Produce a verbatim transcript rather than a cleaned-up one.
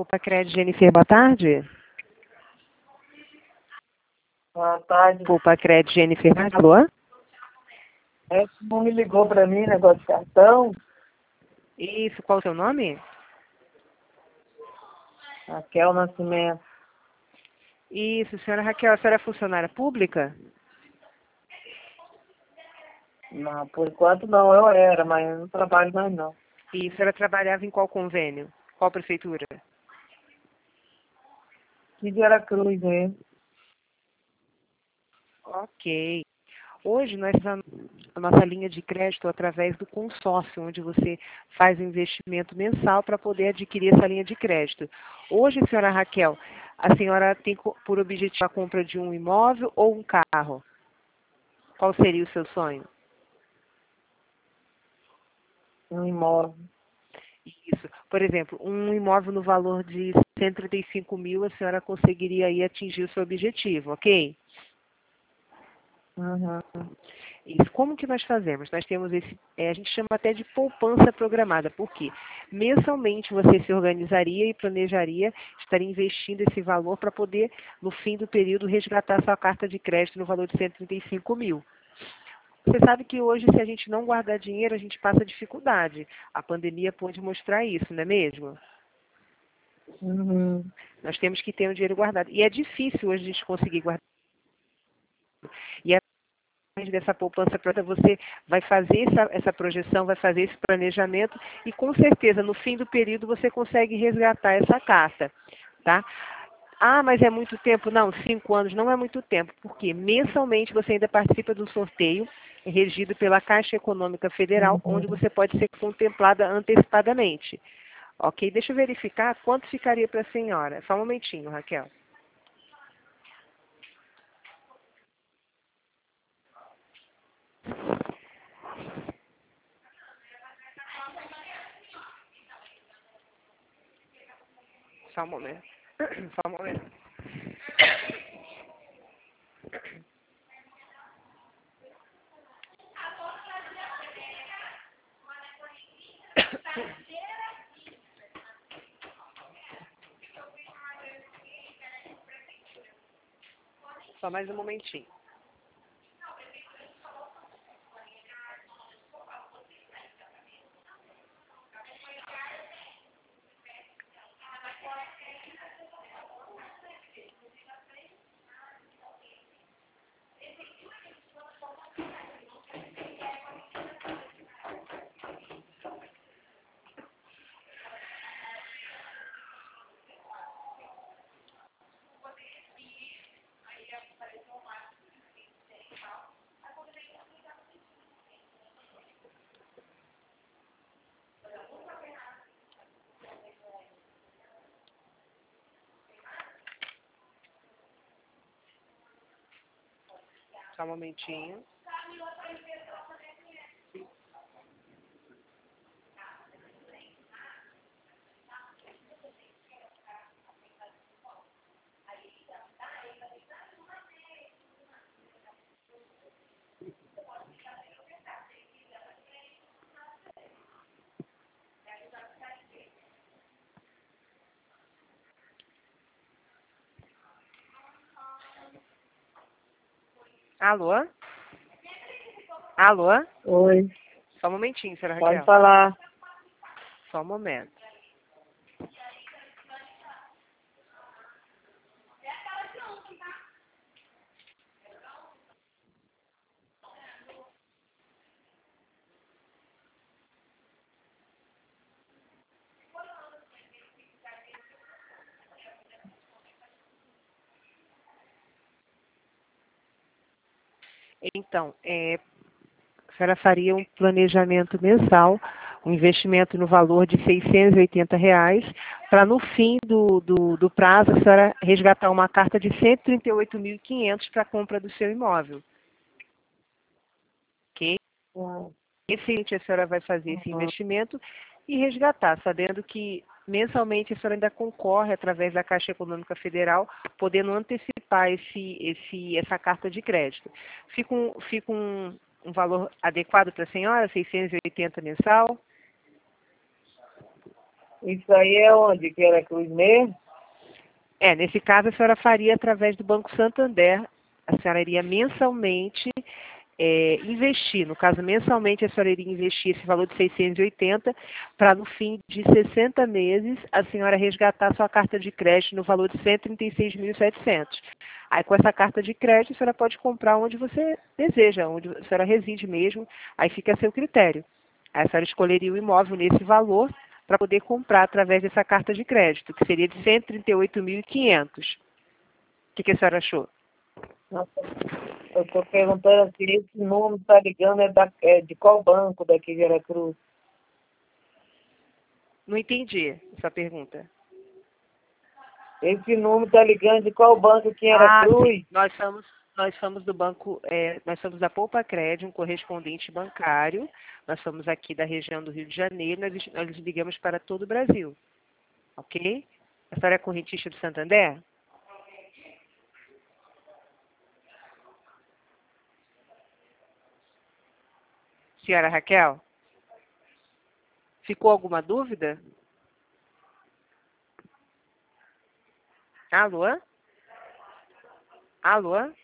Poupa Crédito, Jennifer, boa tarde. Boa tarde. Poupa Crédito, Jennifer, alô? É, não me ligou para mim, negócio de cartão. Isso, qual o seu nome? Raquel Nascimento. Isso, senhora Raquel, a senhora é funcionária pública? Não, por enquanto não, eu era, mas eu não trabalho mais não. E a senhora trabalhava em qual convênio? Qual prefeitura? Que de Aracruz, né? Ok. Hoje nós usamos a nossa linha de crédito através do consórcio, onde você faz um investimento mensal para poder adquirir essa linha de crédito. Hoje, senhora Raquel, a senhora tem por objetivo a compra de um imóvel ou um carro? Qual seria o seu sonho? Um imóvel. Isso. Por exemplo, um imóvel no valor de cento e trinta e cinco mil, a senhora conseguiria aí atingir o seu objetivo, ok? Uhum. Isso. Como que nós fazemos? Nós temos esse, é, a gente chama até de poupança programada. Por quê? Mensalmente você se organizaria e planejaria estar investindo esse valor para poder, no fim do período, resgatar sua carta de crédito no valor de cento e trinta e cinco mil. Você sabe que hoje, se a gente não guardar dinheiro, a gente passa dificuldade. A pandemia pôde mostrar isso, não é mesmo? Uhum. Nós temos que ter o dinheiro guardado. E é difícil hoje a gente conseguir guardar. E através dessa poupança própria, você vai fazer essa, essa projeção, vai fazer esse planejamento e, com certeza, no fim do período, você consegue resgatar essa carta. Tá? Ah, mas é muito tempo? Não, cinco anos não é muito tempo. Porque mensalmente você ainda participa do sorteio regido pela Caixa Econômica Federal, onde Uhum. você pode ser contemplada antecipadamente. Ok, deixa eu verificar quanto ficaria para a senhora. Só um momentinho, Raquel. Só um momento. Só um momento. Só mais um momentinho. Só um momentinho. Alô? Alô? Oi. Só um momentinho, senhora Pode Raquel. falar. Só um momento. Então, é, a senhora faria um planejamento mensal, um investimento no valor de seiscentos e oitenta reais, para no fim do, do, do prazo a senhora resgatar uma carta de cento e trinta e oito mil e quinhentos para a compra do seu imóvel. Ok? Uhum. Esse a senhora vai fazer esse investimento e resgatar, sabendo que mensalmente a senhora ainda concorre através da Caixa Econômica Federal, podendo antecipar esse, esse, essa carta de crédito. Fica um, fica um, um valor adequado para a senhora, seiscentos e oitenta mensal? Isso aí é onde? Que era Cruz mesmo? É, nesse caso a senhora faria através do Banco Santander, a senhora iria mensalmente é, investir, no caso mensalmente a senhora iria investir esse valor de seiscentos e oitenta para no fim de sessenta meses a senhora resgatar sua carta de crédito no valor de cento e trinta e seis mil e setecentos. Aí com essa carta de crédito a senhora pode comprar onde você deseja, onde a senhora reside mesmo, aí fica a seu critério. Aí a senhora escolheria o imóvel nesse valor para poder comprar através dessa carta de crédito, que seria de cento e trinta e oito mil e quinhentos. O que, que a senhora achou? Nossa, eu estou perguntando se esse número está ligando é, da, é de qual banco daqui de Veracruz? Não entendi essa pergunta. Esse número está ligando de qual banco aqui em Ah, Veracruz? sim. Nós somos, nós somos do banco, é, nós somos da Poupa Crédito, um correspondente bancário. Nós somos aqui da região do Rio de Janeiro, nós, nós ligamos para todo o Brasil. Ok? A senhora é correntista do Santander? Senhora Raquel? Ficou alguma dúvida? Alô? Alô?